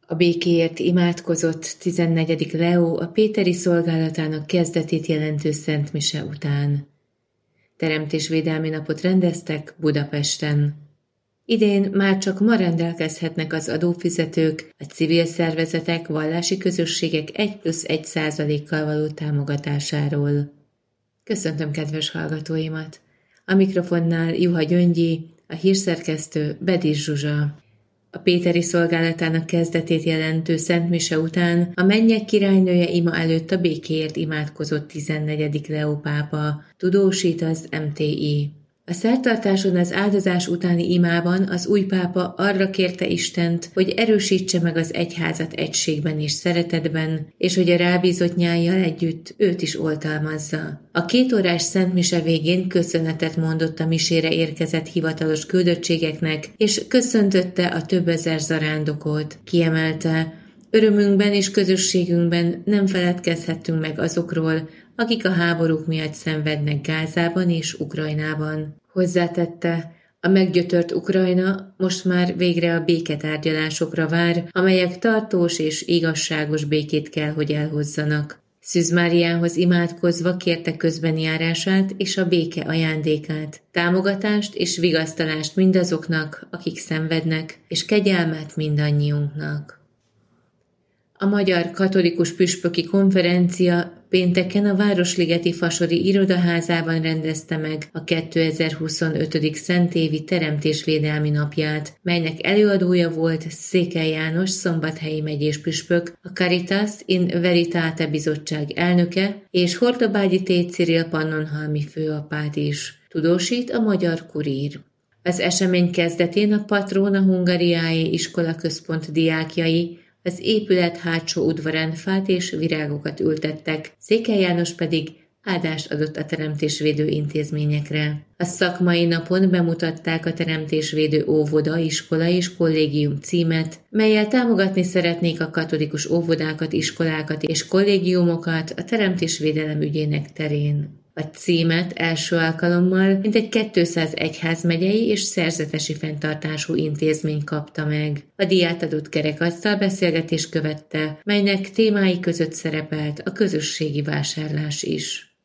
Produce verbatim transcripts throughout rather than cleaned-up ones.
A békéért imádkozott tizennegyedik Leó a péteri szolgálatának kezdetét jelentő Szent Mise után. Teremtésvédelmi napot rendeztek Budapesten. Idén már csak ma rendelkezhetnek az adófizetők, a civil szervezetek, vallási közösségek egy plusz egy százalékkal való támogatásáról. Köszöntöm kedves hallgatóimat! A mikrofonnál Juha Gyöngyi, a hírszerkesztő Bedis Zsuzsa. A péteri szolgálatának kezdetét jelentő Szent Mise után a mennyek királynője ima előtt a békéért imádkozott tizennegyedik Leó pápa, tudósít az em té i. A szertartáson az áldozás utáni imában az új pápa arra kérte Istent, hogy erősítse meg az egyházat egységben és szeretetben, és hogy a rábízott nyájjal együtt őt is oltalmazza. A kétórás Szent Mise végén köszönetet mondott a misére érkezett hivatalos küldöttségeknek, és köszöntötte a több ezer zarándokot. Kiemelte, örömünkben és közösségünkben nem feledkezhettünk meg azokról, akik a háborúk miatt szenvednek Gázában és Ukrajnában. Hozzátette, a meggyötört Ukrajna most már végre a béketárgyalásokra vár, amelyek tartós és igazságos békét kell, hogy elhozzanak. Szűz Máriához imádkozva kérte közbenjárását és a béke ajándékát, támogatást és vigasztalást mindazoknak, akik szenvednek, és kegyelmet mindannyiunknak. A Magyar Katolikus Püspöki Konferencia pénteken a Városligeti Fasori Irodaházában rendezte meg a kétezer-huszonöt. szentévi teremtésvédelmi napját, melynek előadója volt Székely János szombathelyi megyés püspök, a Caritas in Veritate bizottság elnöke, és Hordobágyi T. Cyril pannonhalmi főapát is, tudósít a Magyar Kurír. Az esemény kezdetén a Patrona Hungariae iskolaközpont diákjai az épület hátsó udvarán fát és virágokat ültettek, Székely János pedig áldást adott a teremtésvédő intézményekre. A szakmai napon bemutatták a teremtésvédő óvoda, iskola és kollégium címet, mellyel támogatni szeretnék a katolikus óvodákat, iskolákat és kollégiumokat a teremtésvédelem ügyének terén. A címet első alkalommal mintegy kétszáz egyházmegyei és szerzetesi fenntartású intézmény kapta meg. A díját adott kerekasztal beszélgetés követte, melynek témái között szerepelt a közösségi vásárlás is.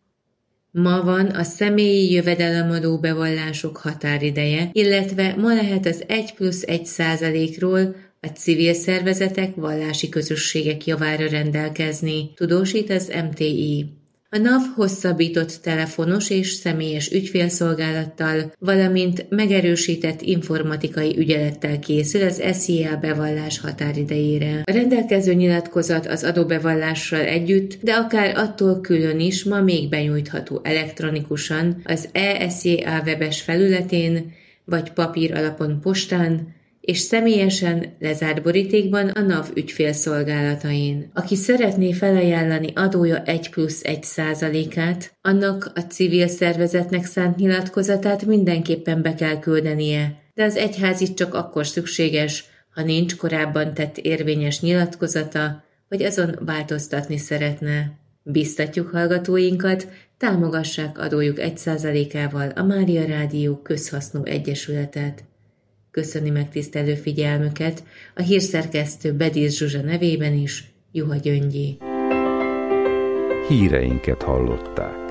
Ma van a személyi jövedelemadó bevallások határideje, illetve ma lehet az egy plusz egy százalékról a civil szervezetek, vallási közösségek javára rendelkezni, tudósít az em té i. A NAV hosszabbított telefonos és személyes ügyfélszolgálattal, valamint megerősített informatikai ügyelettel készül az es jé el bevallás határidejére. A rendelkező nyilatkozat az adóbevallással együtt, de akár attól külön is ma még benyújtható elektronikusan az e es jé á webes felületén, vagy papír alapon postán, és személyesen lezárt borítékban a NAV ügyfélszolgálatain. Aki szeretné felajánlani adója egy plusz egy százalékát, annak a civil szervezetnek szánt nyilatkozatát mindenképpen be kell küldenie, de az egyházit csak akkor szükséges, ha nincs korábban tett érvényes nyilatkozata, vagy azon változtatni szeretne. Biztatjuk hallgatóinkat, támogassák adójuk egy százalékával a Mária Rádió Közhasznú Egyesületet. Köszöni megtisztelő figyelmüket a hírszerkesztő Bedis Zsuzsa nevében is, Juha Gyöngyi. Híreinket hallották.